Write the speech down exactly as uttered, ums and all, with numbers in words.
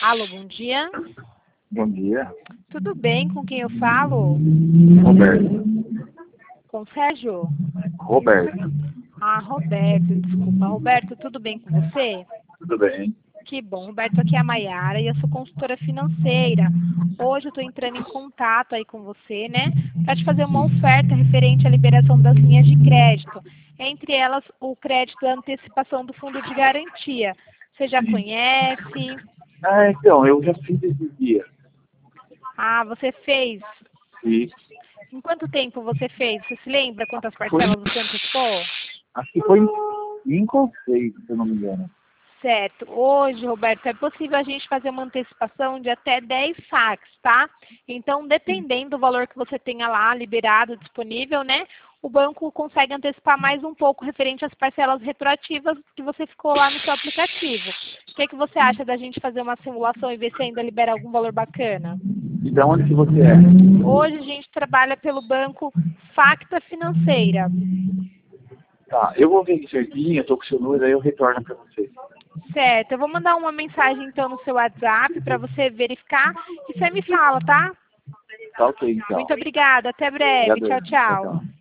Alô, bom dia. Bom dia. Tudo bem? Com quem eu falo? Roberto. Com o Sérgio? Roberto. Ah, Roberto, desculpa. Roberto, tudo bem com você? Tudo bem? Que bom, Roberto, aqui é a Maiara e eu sou consultora financeira. Hoje eu estou entrando em contato aí com você, né, para te fazer uma oferta referente à liberação das linhas de crédito. Entre elas, o crédito da antecipação do fundo de garantia. Você já Sim. conhece? Ah, então, eu já fiz esse dia. Ah, você fez? E Em quanto tempo você fez? Você se lembra quantas foi, parcelas você antecipou? acho que foi em cinco ou seis, se eu não me engano. Certo. Hoje, Roberto, é possível a gente fazer uma antecipação de até dez saques, tá? Então, dependendo do valor que você tenha lá liberado, disponível, né? O banco consegue antecipar mais um pouco referente às parcelas retroativas que você ficou lá no seu aplicativo. O que, que você acha da gente fazer uma simulação e ver se ainda libera algum valor bacana? E da onde que você é? Hoje a gente trabalha pelo banco Facta Financeira. Tá, eu vou ver certinho, eu tô com o seu número, aí eu retorno pra você. Certo, eu vou mandar uma mensagem então no seu WhatsApp para você verificar e você me fala, tá? Tá ok, então. Muito obrigada, até breve. Tchau, Obrigado. Tchau, tchau. tchau.